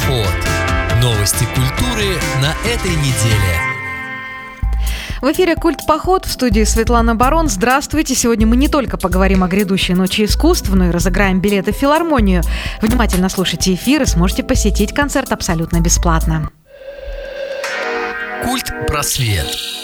Культпоход. Новости культуры на этой неделе. В эфире «Культпоход», в студии Светлана Барон. Здравствуйте! Сегодня мы не только поговорим о грядущей ночи искусств, но и разыграем билеты в филармонию. Внимательно слушайте эфир и сможете посетить концерт абсолютно бесплатно. Культпросвет.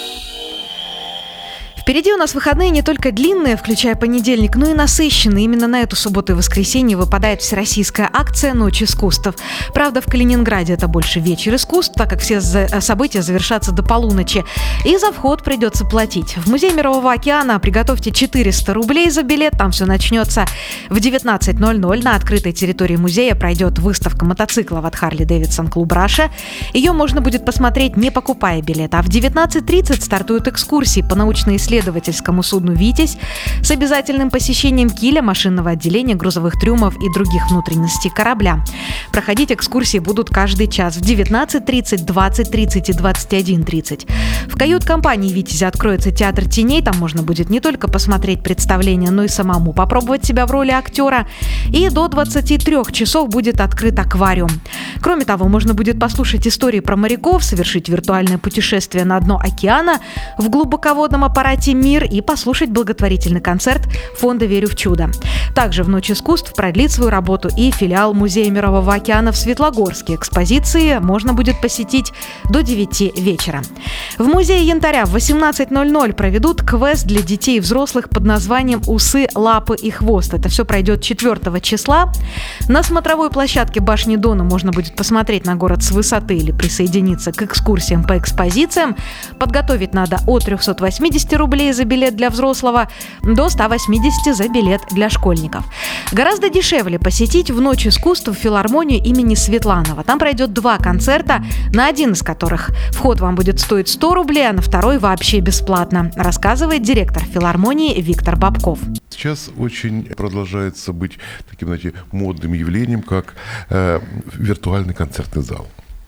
Впереди у нас выходные не только длинные, включая понедельник, но и насыщенные. Именно на эту субботу и воскресенье выпадает всероссийская акция «Ночь искусств». Правда, в Калининграде это больше вечер искусств, так как все события завершатся до полуночи. И за вход придется платить. В Музей Мирового океана приготовьте 400 рублей за билет. Там все начнется в 19:00. На открытой территории музея пройдет выставка мотоциклов от Harley Davidson Club Russia. Ее можно будет посмотреть, не покупая билет. А в 19:30 стартуют экскурсии по научно-исследовательскому судну «Витязь» с обязательным посещением киля, машинного отделения, грузовых трюмов и других внутренностей корабля. Проходить экскурсии будут каждый час в 19:30, 20:30 и 21:30. В кают-компании «Витязя» откроется театр теней. Там можно будет не только посмотреть представление, но и самому попробовать себя в роли актера. И до 23 часов будет открыт аквариум. Кроме того, можно будет послушать истории про моряков, совершить виртуальное путешествие на дно океана в глубоководном аппарате «Мир» и послушать благотворительный концерт фонда «Верю в чудо». Также в Ночь искусств продлит свою работу и филиал Музея Мирового океана в Светлогорске. Экспозиции можно будет посетить до 9 вечера. В Музее Янтаря в 18:00 проведут квест для детей и взрослых под названием «Усы, лапы и хвост». Это все пройдет 4 числа. На смотровой площадке башни Дона можно будет посмотреть на город с высоты или присоединиться к экскурсиям по экспозициям. Подготовить надо от 380 рублей за билет для взрослого до 180 за билет для школьников. Гораздо дешевле посетить в Ночь искусств филармонию имени Светланова. Там пройдет 2 концерта, на один из которых вход вам будет стоить 100 рублей, а на второй вообще бесплатно, рассказывает директор филармонии Виктор Бабков. Сейчас очень продолжается быть таким, знаете, модным явлением, как виртуальный концертный зал.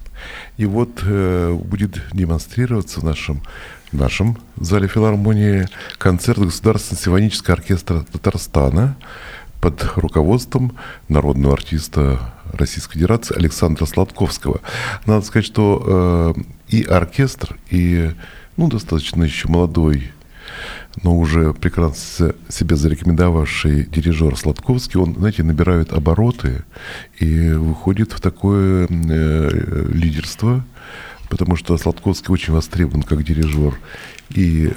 И вот будет демонстрироваться в нашем зале филармонии концерт Государственного симфонического оркестра Татарстана под руководством народного артиста Российской Федерации Александра Сладковского. Надо сказать, что и оркестр, и достаточно еще молодой, но уже прекрасно себя зарекомендовавший дирижер Сладковский, он, знаете, набирает обороты и выходит в такое лидерство, потому что Сладковский очень востребован как дирижер и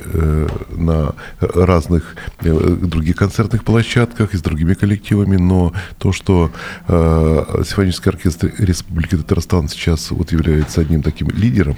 на разных других концертных площадках и с другими коллективами, но то, что симфонический оркестр Республики Татарстан сейчас является одним таким лидером,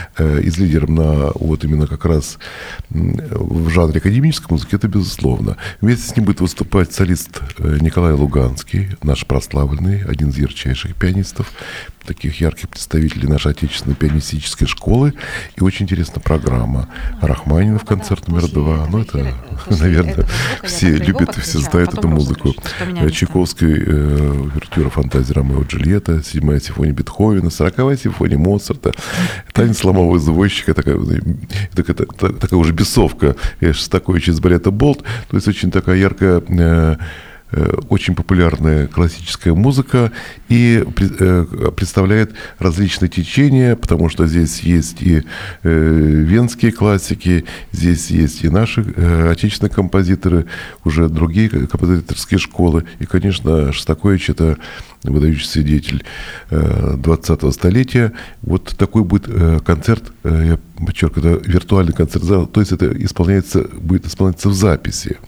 именно как раз в жанре академической музыки, это безусловно. Вместе с ним будет выступать солист Николай Луганский, наш прославленный, один из ярчайших пианистов, таких ярких представителей нашей отечественной пианистической школы. И очень интересная программа Рахманинов, концерт номер 2. Это, наверное, все любят и все знают эту музыку. Чайковский, увертюра «Фантазия Ромео и Джульетта», 7-я симфония Бетховена, 40-я симфония Моцарта, танец ломового извозчика, такая уже бесовка Шостаковича из балета «Болт». То есть очень такая яркая, очень популярная классическая музыка и представляет различные течения, потому что здесь есть и венские классики, здесь есть и наши отечественные композиторы, уже другие композиторские школы. И, конечно, Шостакович — это выдающийся деятель 20-го столетия. Вот такой будет концерт, я подчеркиваю, это виртуальный концерт зала, то есть это будет исполняться в записи.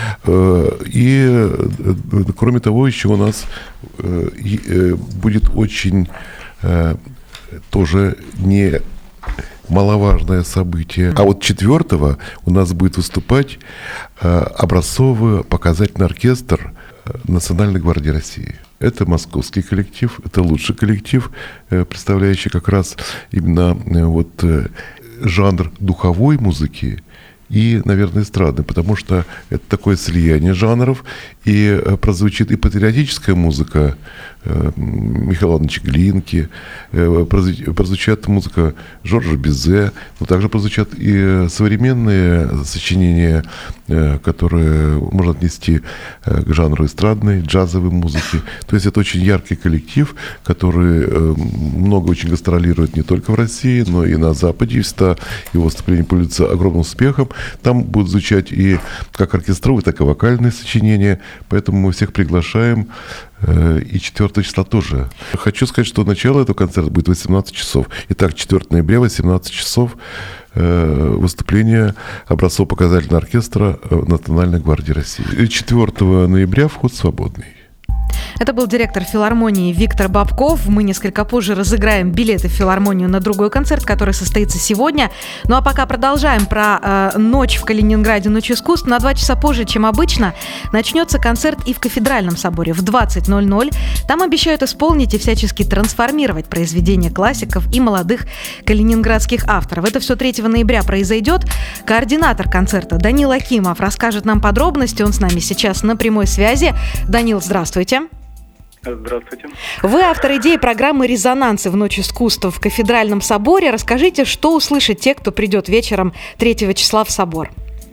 И кроме того, еще у нас будет очень тоже не маловажное событие. А вот 4-го у нас будет выступать образцовый показательный оркестр Национальной гвардии России. Это московский коллектив, это лучший коллектив, представляющий как раз именно жанр духовой музыки и, наверное, эстрадной, потому что это такое слияние жанров, и прозвучит и патриотическая музыка Михаила Ивановича Глинки, прозвучат музыка Жоржа Бизе, но также прозвучат и современные сочинения которые можно отнести к жанру эстрадной, джазовой музыки. То есть это очень яркий коллектив, который много очень гастролирует не только в России, но и на Западе. И всегда его выступления пользуются огромным успехом. Там будут звучать и как оркестровые, так и вокальные сочинения. Поэтому мы всех приглашаем. И 4 числа тоже. Хочу сказать, что начало этого концерта будет в 18 часов. Итак, 4 ноября, 18 часов выступление образцово-показательного оркестра Национальной гвардии России. И 4 ноября вход свободный. Это был директор филармонии Виктор Бабков. Мы несколько позже разыграем билеты в филармонию на другой концерт, который состоится сегодня. Ну а пока продолжаем про ночь в Калининграде, ночь искусств. На 2 часа позже, чем обычно, начнется концерт и в Кафедральном соборе в 20:00. Там обещают исполнить и всячески трансформировать произведения классиков и молодых калининградских авторов. Это все 3 ноября произойдет. Координатор концерта Данил Акимов расскажет нам подробности. Он с нами сейчас на прямой связи. Данил, здравствуйте. Здравствуйте. Вы автор идеи программы «Резонансы» в Ночь искусств в Кафедральном соборе. Расскажите, что услышат те, кто придет вечером 3 числа в собор?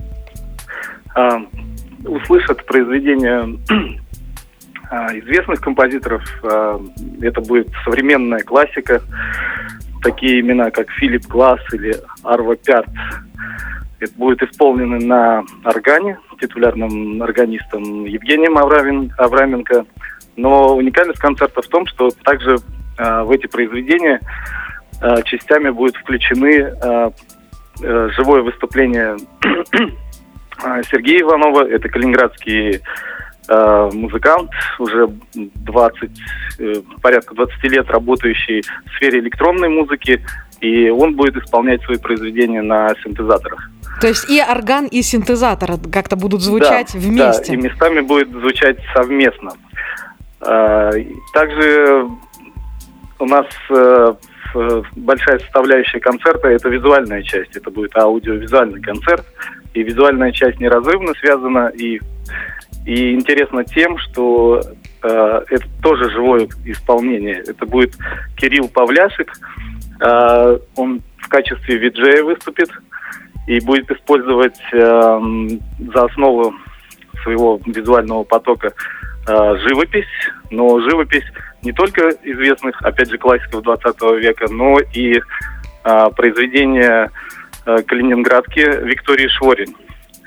Услышат произведения известных композиторов. Это будет современная классика. Такие имена, как Филипп Гласс или Арво Пярт. Это будет исполнено на органе, титулярным органистом Евгением Авраменко. Но уникальность концерта в том, что также в эти произведения частями будут включены живое выступление Сергея Иванова. Это калининградский музыкант, уже порядка 20 лет работающий в сфере электронной музыки. И он будет исполнять свои произведения на синтезаторах. То есть и орган, и синтезатор как-то будут звучать вместе? Да, и местами будет звучать совместно. Также у нас большая составляющая концерта – это визуальная часть. Это будет аудиовизуальный концерт. И визуальная часть неразрывно связана и интересна тем, что это тоже живое исполнение. Это будет Кирилл Павляшек. Он в качестве виджея выступит и будет использовать за основу своего визуального потока живопись, но живопись не только известных, опять же, классиков 20 века, но и произведения калининградки Виктории Шворин.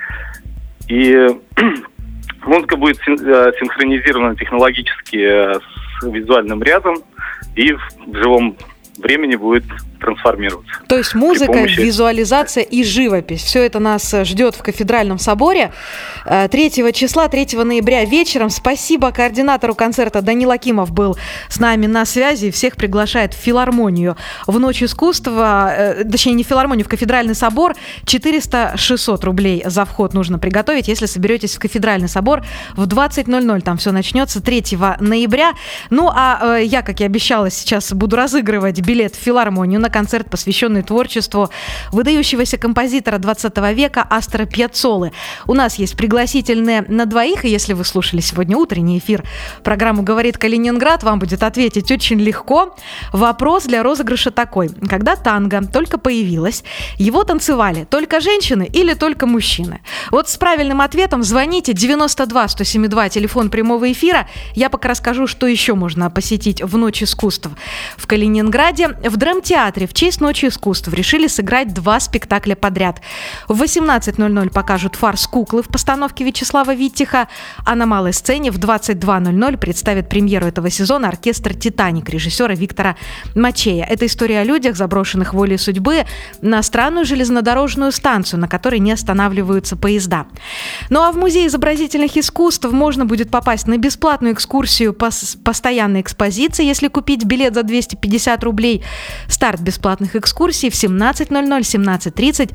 И музыка будет синхронизирована технологически с визуальным рядом и в живом времени будет трансформироваться. То есть музыка, визуализация и живопись. Все это нас ждет в Кафедральном соборе 3 числа, 3 ноября вечером. Спасибо координатору концерта. Данил Акимов был с нами на связи. Всех приглашает в филармонию в Ночь искусства. Точнее, не в филармонию, в Кафедральный собор. 400-600 рублей за вход нужно приготовить, если соберетесь в Кафедральный собор в 20:00. Там все начнется 3 ноября. Ну, а я, как и обещала, сейчас буду разыгрывать билет в филармонию на концерт, посвященный творчеству выдающегося композитора 20 века Астора Пьяццолы. У нас есть пригласительные на двоих, и если вы слушали сегодня утренний эфир программу «Говорит Калининград», вам будет ответить очень легко. Вопрос для розыгрыша такой. Когда танго только появилось, его танцевали только женщины или только мужчины? Вот с правильным ответом звоните 92-107-2, телефон прямого эфира. Я пока расскажу, что еще можно посетить в Ночь искусств в Калининграде. В драмтеатре в честь Ночи искусств решили сыграть 2 спектакля подряд. В 18:00 покажут «Фарс куклы» в постановке Вячеслава Виттиха, а на малой сцене в 22:00 представит премьеру этого сезона оркестр «Титаник» режиссера Виктора Мачея. Это история о людях, заброшенных волей судьбы на странную железнодорожную станцию, на которой не останавливаются поезда. Ну а в Музей изобразительных искусств можно будет попасть на бесплатную экскурсию по постоянной экспозиции, если купить билет за 250 рублей. Старт бесплатных экскурсий в 17:00, 17:30,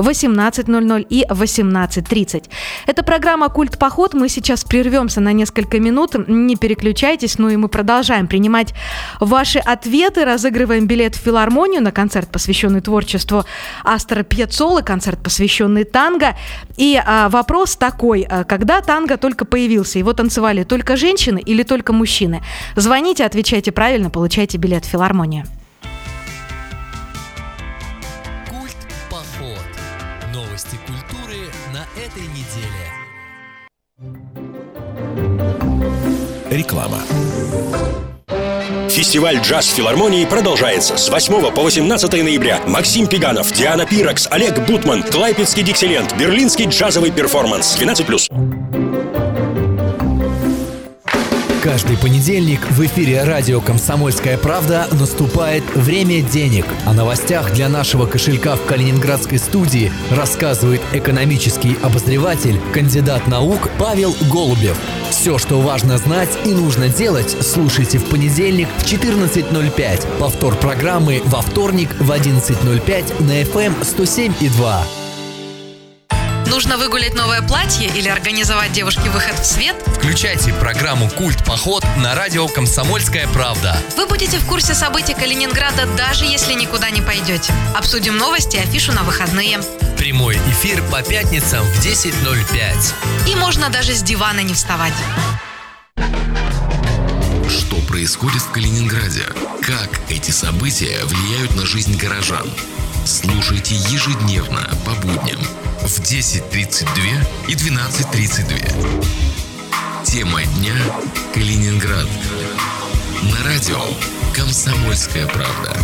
18:00 и 18:30. Это программа «Культ-поход». Мы сейчас прервемся на несколько минут. Не переключайтесь, ну и мы продолжаем принимать ваши ответы. Разыгрываем билет в филармонию на концерт, посвященный творчеству Астора Пьяццолы, концерт, посвященный танго. И вопрос такой. Когда танго только появился, его танцевали только женщины или только мужчины? Звоните, отвечайте правильно, получайте билет в филармонию. Новости культуры на этой неделе. Реклама. Фестиваль «Джаз» филармонии продолжается с 8 по 18 ноября. Максим Пиганов, Диана Пирокс, Олег Бутман, Клайпедский диксиленд, берлинский джазовый перформанс. 12+. Каждый понедельник в эфире радио «Комсомольская правда» наступает «Время денег». О новостях для нашего кошелька в калининградской студии рассказывает экономический обозреватель, кандидат наук Павел Голубев. Все, что важно знать и нужно делать, слушайте в понедельник в 14:05. Повтор программы во вторник в 11:05 на FM 107,2. Нужно выгулять новое платье или организовать девушке выход в свет? Включайте программу «Культ-поход» на радио «Комсомольская правда». Вы будете в курсе событий Калининграда, даже если никуда не пойдете. Обсудим новости и афишу на выходные. Прямой эфир по пятницам в 10:05. И можно даже с дивана не вставать. Что происходит в Калининграде? Как эти события влияют на жизнь горожан? Слушайте ежедневно по будням в 10:32 и 12:32. Тема дня – Калининград. На радио «Комсомольская правда».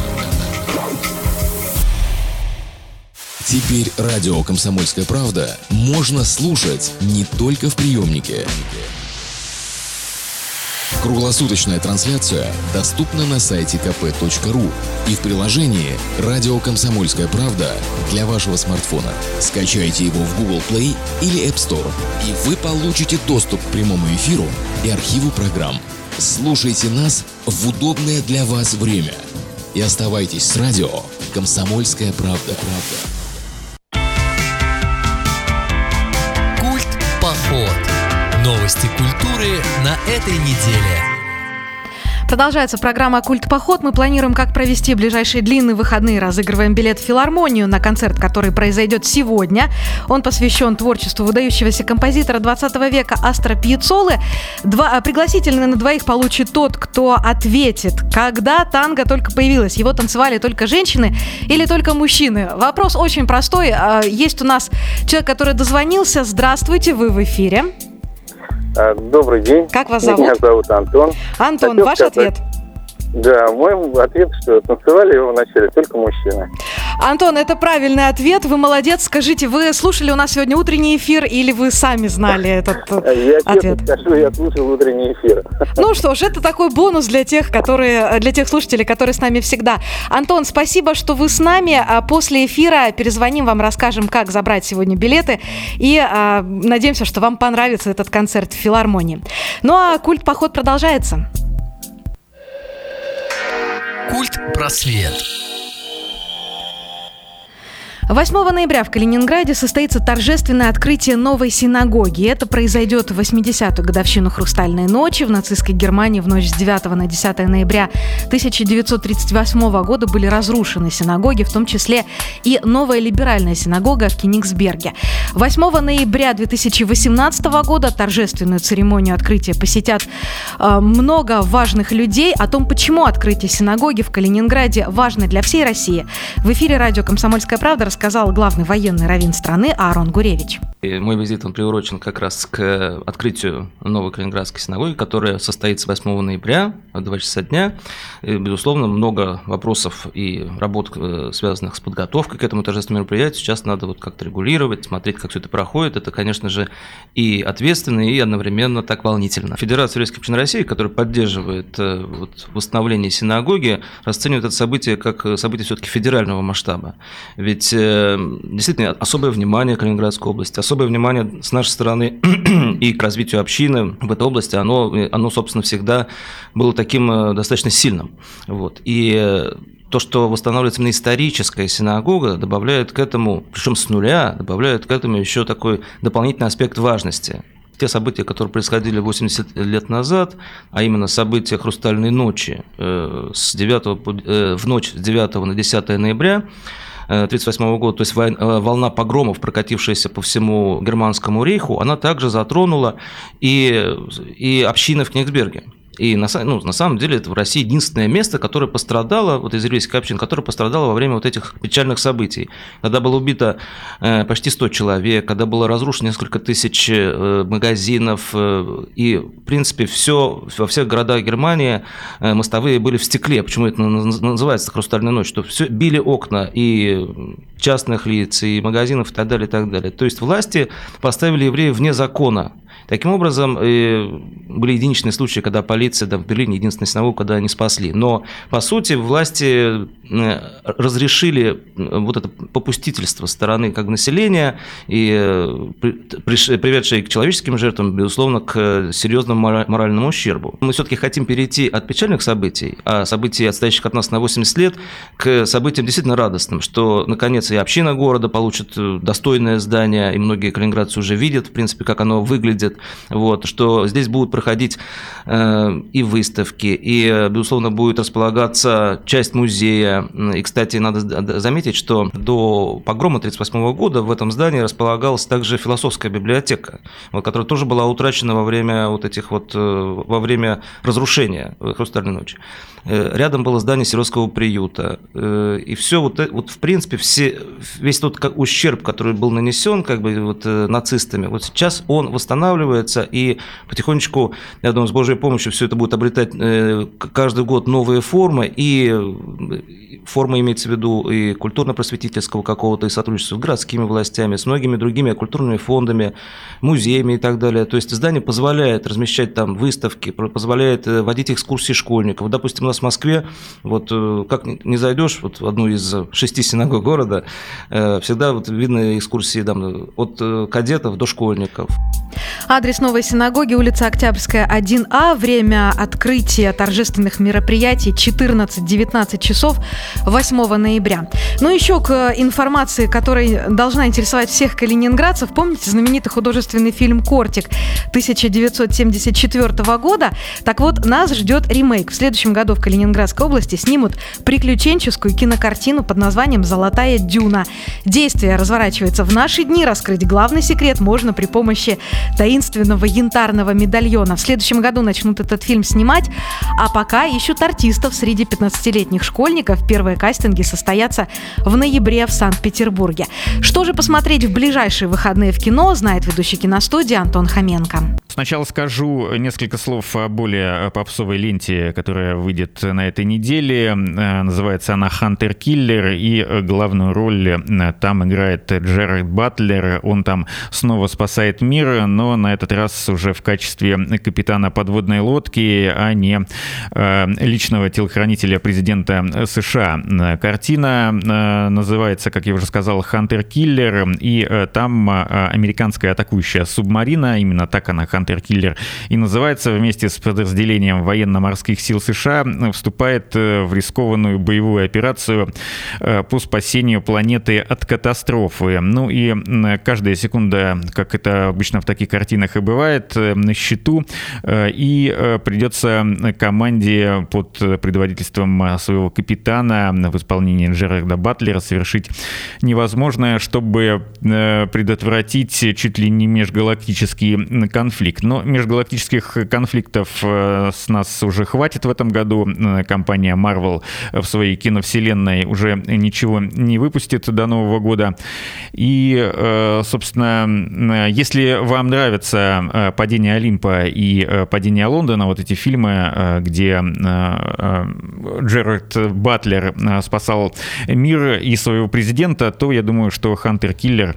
Теперь радио «Комсомольская правда» можно слушать не только в приемнике. Круглосуточная трансляция доступна на сайте kp.ru и в приложении «Радио Комсомольская правда» для вашего смартфона. Скачайте его в Google Play или App Store, и вы получите доступ к прямому эфиру и архиву программ. Слушайте нас в удобное для вас время и оставайтесь с радио «Комсомольская правда». Культ-поход. Новости культуры на этой неделе. Продолжается программа «Культ-поход». Мы планируем, как провести ближайшие длинные выходные. Разыгрываем билет в филармонию на концерт, который произойдет сегодня. Он посвящен творчеству выдающегося композитора 20 века Астора Пьяццолы. Пригласительные на двоих получит тот, кто ответит, когда танго только появилось. Его танцевали только женщины или только мужчины? Вопрос очень простой. Есть у нас человек, который дозвонился. Здравствуйте, вы в эфире. Добрый день. Как вас зовут? Меня зовут Антон. Антон, Хотел ваш сказать, ответ? Да, мой ответ, что танцевали его вначале только мужчины. Антон, это правильный ответ. Вы молодец. Скажите, вы слушали у нас сегодня утренний эфир или вы сами знали этот ответ? Я честно скажу, я слушал утренний эфир. Ну что ж, это такой бонус для тех слушателей, которые с нами всегда. Антон, спасибо, что вы с нами. После эфира перезвоним вам, расскажем, как забрать сегодня билеты. И надеемся, что вам понравится этот концерт в филармонии. Ну а культ-поход продолжается. Культ-просвет. 8 ноября в Калининграде состоится торжественное открытие новой синагоги. Это произойдет в 80-ю годовщину Хрустальной ночи. В нацистской Германии в ночь с 9 на 10 ноября 1938 года были разрушены синагоги, в том числе и новая либеральная синагога в Кенигсберге. 8 ноября 2018 года торжественную церемонию открытия посетят много важных людей. О том, почему открытие синагоги в Калининграде важно для всей России, в эфире радио «Комсомольская правда» рассказал главный военный раввин страны Аарон Гуревич. Мой визит, он приурочен как раз к открытию новой Калининградской синагоги, которая состоится 8 ноября в 2 часа дня. И, безусловно, много вопросов и работ, связанных с подготовкой к этому торжественному мероприятию. Сейчас надо вот как-то регулировать, смотреть, как все это проходит. Это, конечно же, и ответственно, и одновременно так волнительно. Федерация Еврейской общины России, которая поддерживает восстановление синагоги, расценивает это событие как событие все-таки федерального масштаба. Ведь действительно особое внимание Калининградской области, особое внимание с нашей стороны и к развитию общины в этой области, оно собственно, всегда было таким достаточно сильным. Вот. И то, что восстанавливается именно историческая синагога, добавляет к этому, причем с нуля, добавляет к этому еще такой дополнительный аспект важности. Те события, которые происходили 80 лет назад, а именно события Хрустальной ночи в ночь с 9 на 10 ноября 1938 года, то есть волна погромов, прокатившаяся по всему Германскому рейху, она также затронула и общины в Кенигсберге. И на самом деле это в России единственное место, которое пострадало, вот из еврейской общины, которое пострадало во время вот этих печальных событий. Когда было убито почти 100 человек, когда было разрушено несколько тысяч магазинов, и, в принципе, во всех городах Германии мостовые были в стекле. Почему это называется «Хрустальная ночь»? Что все били окна и частных лиц, и магазинов, и так далее, и так далее. То есть власти поставили евреев вне закона. Таким образом, были единичные случаи, когда полиция, в Берлине единственная синагога, когда они спасли. Но, по сути, власти разрешили вот это попустительство со стороны населения, и приведшее к человеческим жертвам, безусловно, к серьезному моральному ущербу. Мы все-таки хотим перейти от печальных событий, событий, отстоящих от нас на 80 лет, к событиям действительно радостным, что, наконец, и община города получит достойное здание, и многие калининградцы уже видят, в принципе, как оно выглядит. Что здесь будут проходить и выставки, и, безусловно, будет располагаться часть музея. И, кстати, надо заметить, что до погрома 1938 года в этом здании располагалась также философская библиотека, которая тоже была утрачена во время разрушения «Хрустальной ночи». Рядом было здание сиротского приюта. И все, в принципе, весь тот ущерб, который был нанесен нацистами, сейчас он восстанавливается, и потихонечку, я думаю, с Божьей помощью все это будет обретать каждый год новые формы, и форма имеется в виду и культурно-просветительского какого-то, и сотрудничества с городскими властями, с многими другими культурными фондами, музеями и так далее. То есть здание позволяет размещать там выставки, позволяет водить экскурсии школьников. Допустим, у нас в Москве, как не зайдешь в одну из 6 синагог города, всегда видно экскурсии от кадетов до школьников. Адрес новой синагоги: улица Октябрьская, 1А. Время открытия торжественных мероприятий 14-19 часов 8 ноября. Еще к информации, которая должна интересовать всех калининградцев. Помните знаменитый художественный фильм «Кортик» 1974 года? Так вот, нас ждет ремейк. В следующем году в Калининградской области снимут приключенческую кинокартину под названием «Золотая дюна». Действие разворачивается в наши дни. Раскрыть главный секрет можно при помощи таинственного янтарного медальона. В следующем году начнут этот фильм снимать, а пока ищут артистов среди 15-летних школьников. Первые кастинги состоятся в ноябре в Санкт-Петербурге. Что же посмотреть в ближайшие выходные в кино, знает ведущий киностудии Антон Хоменко. Сначала скажу несколько слов о более попсовой ленте, которая выйдет на этой неделе. Называется она «Хантер Киллер», и главную роль там играет Джерард Батлер. Он там снова спасает мир, но на этот раз уже в качестве капитана подводной лодки, а не личного телохранителя президента США. Картина называется, как я уже сказал, «Хантер Киллер», и там американская атакующая субмарина, именно так она, «Хантер Киллер», и называется, вместе с подразделением военно-морских сил США вступает в рискованную боевую операцию по спасению планеты от катастрофы. И каждая секунда, как это обычно в таких картинах и бывает, на счету, и придется команде под предводительством своего капитана в исполнении Джерарда Батлера совершить невозможное, чтобы предотвратить чуть ли не межгалактический конфликт. Но межгалактических конфликтов с нас уже хватит в этом году. Компания Marvel в своей киновселенной уже ничего не выпустит до Нового года. И, собственно, если вам нравится «Падение Олимпа» и «Падение Лондона», эти фильмы, где Джерард Батлер спасал мир и своего президента, то я думаю, что «Хантер Киллер»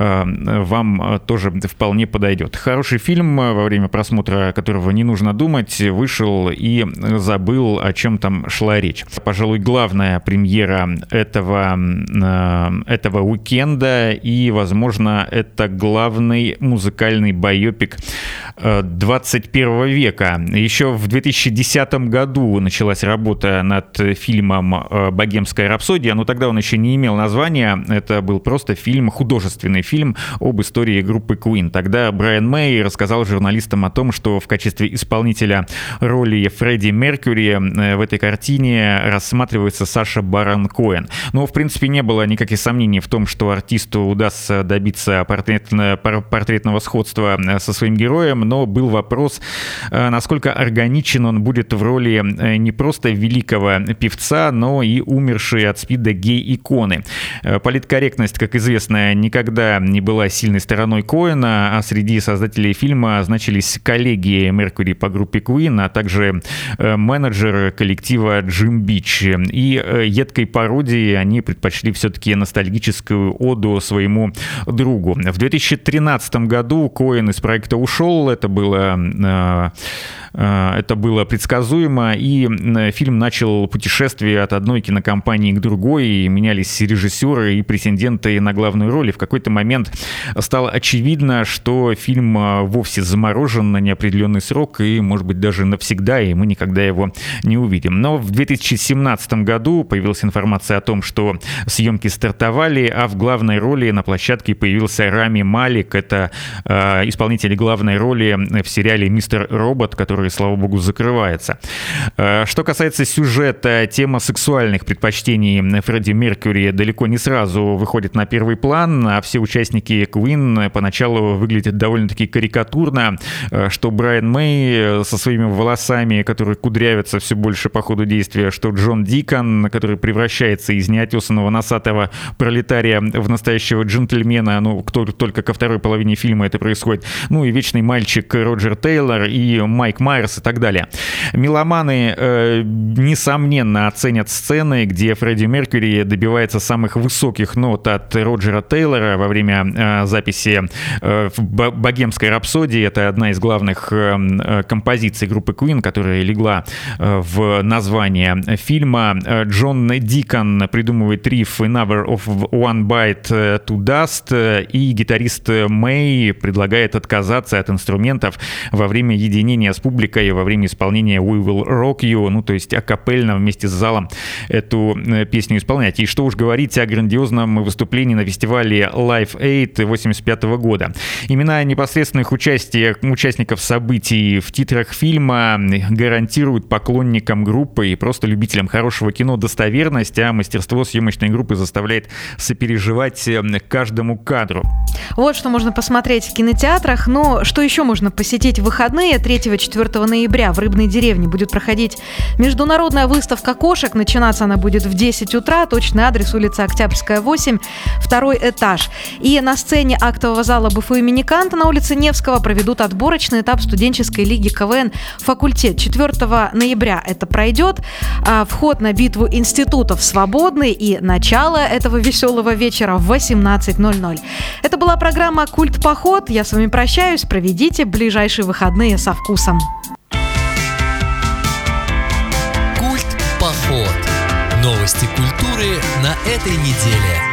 вам тоже вполне подойдет. Хороший фильм, во время просмотра которого не нужно думать, вышел и забыл, о чем там шла речь. Пожалуй, главная премьера этого уикенда, и, возможно, это главный музыкальный байопик 21 века. Еще в 2010 году началась работа над фильмом «Богемская рапсодия», но тогда он еще не имел названия. Это был просто фильм, художественный фильм об истории группы Queen. Тогда Брайан Мэй рассказал журналистам о том, что в качестве исполнителя роли Фредди Меркьюри в этой картине рассматривается Саша Барон Коэн. Но, в принципе, не было никаких сомнений в том, что артисту удастся добиться портретного сходства со своим героем, но был вопрос, насколько насколько органичен он будет в роли не просто великого певца, но и умершей от СПИДа гей-иконы. Политкорректность, как известно, никогда не была сильной стороной Коэна, а среди создателей фильма значились коллеги Меркьюри по группе Queen, а также менеджер коллектива Джим Бич. И едкой пародией они предпочли все-таки ностальгическую оду своему другу. В 2013 году Коэн из проекта ушел, это было предсказуемо, и фильм начал путешествие от одной кинокомпании к другой, и менялись режиссеры и претенденты на главную роль, и в какой-то момент стало очевидно, что фильм вовсе заморожен на неопределенный срок, и, может быть, даже навсегда, и мы никогда его не увидим. Но в 2017 году появилась информация о том, что съемки стартовали, а в главной роли на площадке появился Рами Малик, это исполнитель главной роли в сериале «Мистер Робот», который, слава богу, закрывается. Что касается сюжета, тема сексуальных предпочтений Фредди Меркьюри далеко не сразу выходит на первый план, а все участники Queen поначалу выглядят довольно-таки карикатурно, что Брайан Мэй со своими волосами, которые кудрявятся все больше по ходу действия, что Джон Дикон, который превращается из неотесанного носатого пролетария в настоящего джентльмена, только ко второй половине фильма это происходит, и вечный мальчик Роджер Тейлор, и Майк Майерс и так далее. Меломаны, несомненно, оценят сцены, где Фредди Меркьюри добивается самых высоких нот от Роджера Тейлора во время записи «Богемской рапсодии». Это одна из главных композиций группы Queen, которая легла в название фильма. Джон Дикон придумывает риф «Another of One Bite to Dust», и гитарист Мэй предлагает отказаться от инструментов во время единения с публикой, во время исполнения «We Will Rock You», то есть акапельно вместе с залом эту песню исполнять. И что уж говорить о грандиозном выступлении на фестивале Live Aid 1985 года. Имена непосредственных участников событий в титрах фильма гарантируют поклонникам группы и просто любителям хорошего кино достоверность, а мастерство съемочной группы заставляет сопереживать каждому кадру. Вот что можно посмотреть в кинотеатрах. Но что еще можно посетить в выходные? 3-4 ноября в Рыбной деревне будет проходить международная выставка кошек. Начинаться она будет в 10 утра. Точный адрес: улица Октябрьская, 8, 2 этаж. И на сцене актового зала БФУ имени Канта на улице Невского проведут отборочный этап студенческой лиги КВН «Факультет». 4 ноября это пройдет. Вход на битву институтов свободный, и начало этого веселого вечера в 18:00. Это была программа «Культ Поход». Я с вами прощаюсь. Проведите ближайшие выходные со вкусом. Культ Поход. Новости культуры на этой неделе.